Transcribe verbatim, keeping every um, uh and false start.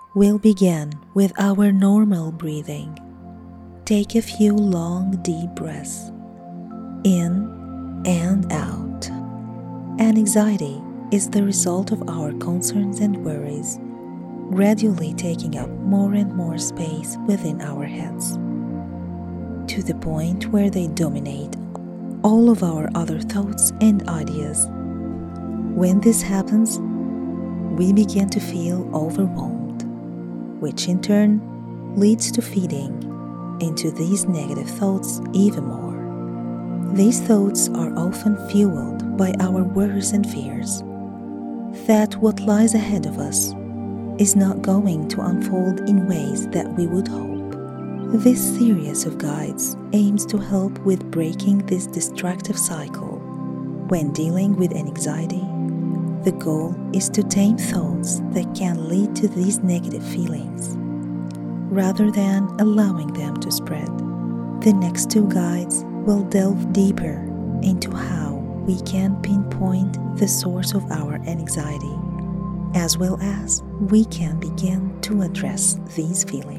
We'll begin with our normal breathing. Take a few long, deep breaths in and out. Anxiety is the result of our concerns and worries gradually taking up more and more space within our heads, to the point where they dominate all of our other thoughts and ideas. When this happens, we begin to feel overwhelmed, which in turn leads to feeding into these negative thoughts even more. These thoughts are often fueled by our worries and fears that what lies ahead of us is not going to unfold in ways that we would hope. This series of guides aims to help with breaking this destructive cycle. When dealing with anxiety, the goal is to tame thoughts that can lead to these negative feelings, rather than allowing them to spread. The next two guides will delve deeper into how we can pinpoint the source of our anxiety, as well as we can begin to address these feelings.